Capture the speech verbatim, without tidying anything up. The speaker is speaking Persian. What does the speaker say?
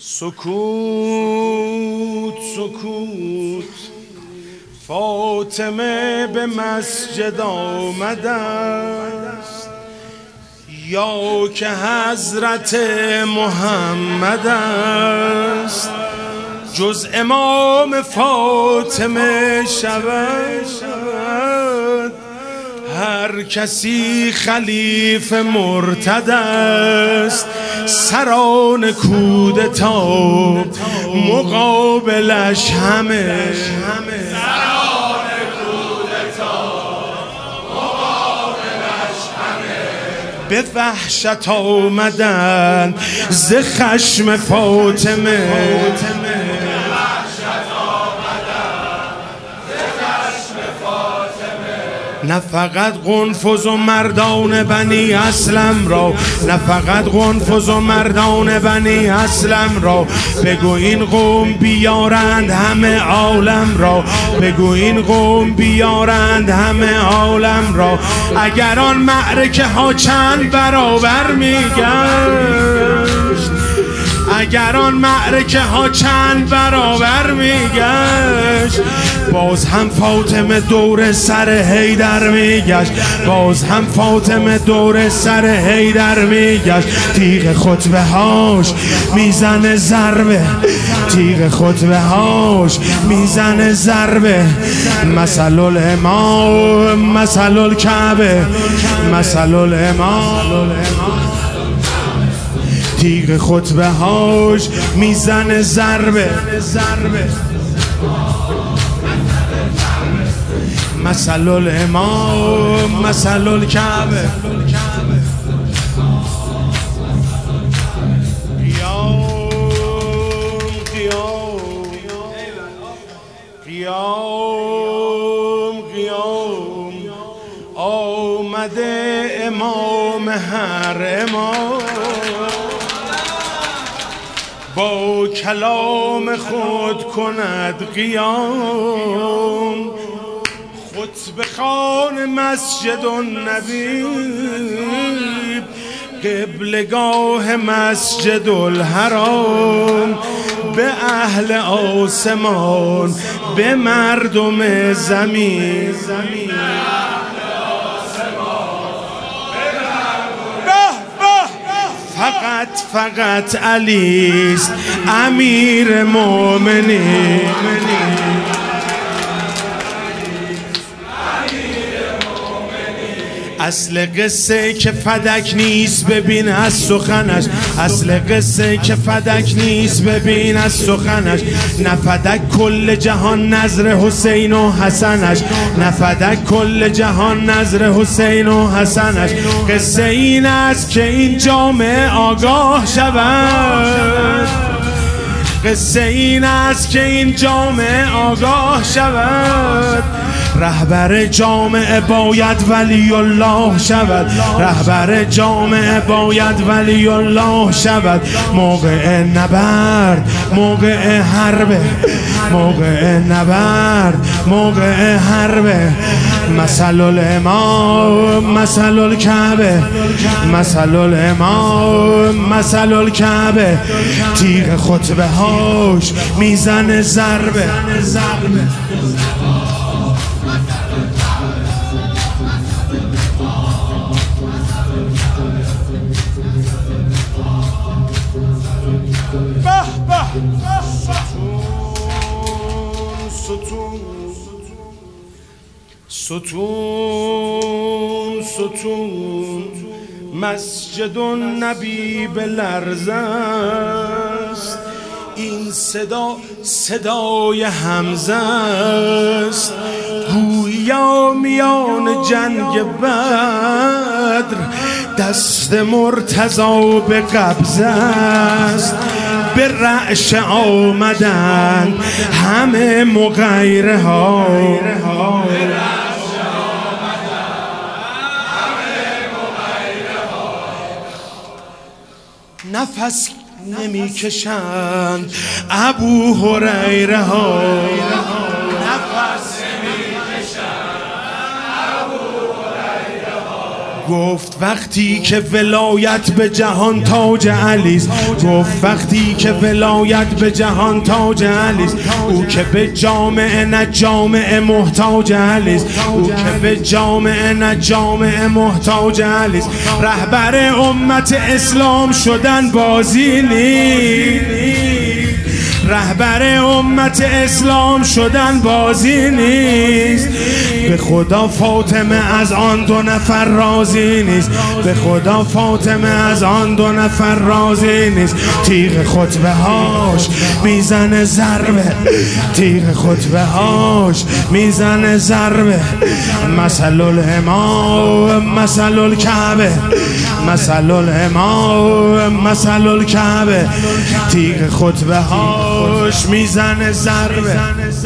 سکوت سکوت فاطمه به مسجد آمده است، یا که حضرت محمد است. جز امام فاطمه شود هر کسی خلیفه مرتد است. سران کودتا مقابلش همه، سران کودتا مقابلش همه به وحشت آمدن ز خشم فاطمه. نه فقط قنفذ و مردان بنی اسلم را، نه فقط قنفذ و مردان بنی اسلم را، بگو این قوم بیارند همه عالم را، بگو این قوم بیارند همه عالم را. اگر آن معرکه ها چند برابر میگشت، اگر آن معرکه ها چند برابر میگشت، باز هم فاطمه دور سر حیدر میگشت، باز هم فاطمه دور سر حیدر میگشت. تیغ خطبه هاش میزنه ضربه، تیغ خطبه هاش میزنه ضربه. مثل الامام مثل الکعبه، مثل الامام تیغ خطبه هاش میزنه ضربه. مثل الامام مثل الکعبه. قیام قیام قیام قیام آمده امام هر امام، با کلام خود کند قیام. خطبه خوان مسجد النبی، قبلگاه مسجد الحرام. به اهل آسمان به مردم زمین، فقط فقط علیست امیر مومنین. اصل قصه که فدک نیست ببین از سخنش، اصل قصه که فدک نیست ببین از سخنش. نه فدک کل جهان نظر حسین و حسنش، نه فدک کل جهان نظر حسین و حسنش. قصه این است که این جامعه آگاه شود، قصه این است که این جامعه آگاه شود. رهبر جامعه باید ولی الله شود، رهبر جامعه باید ولی الله شود. موقع نبرد موقع حرب، موقع نبرد موقع حرب. مثل الامام مثل الکعبه، مثل الامام مثل الکعبه. تیغ خطبه هاش میزنه ضربه. ستون ستون مسجد النبی به لرزه است. این صدا صدای حمزه است، گویا میان جنگ بدر دست مرتضی به قبضه است. به رعش آمدن همه مغیره ها، نفس نمی کشند ابو هریره ها، نفس نمی کشند ابو هریره ها. گفت وقتی که ولایت به جهان تاج علیست، گفت وقتی که ولایت به جهان تاج علیست، او که به جامعه نه جامعه محتاج علیست، او که به جامعه نه جامعه محتاج علیست. رهبر امت اسلام شدن بازی نیست، رهبر امت اسلام شدن بازی نیست. به خدا فاطمه از آن دو نفر راضی نیست، به خدا فاطمه از آن دو نفر راضی نیست. تیغ خطبه هاش میزنه ضربه، تیغ خطبه هاش میزنه ضربه. مثل الامام مثل الکعبه، مثل الامام مثل الکعبه. تیغ خطبه هاش میزنه ضربه.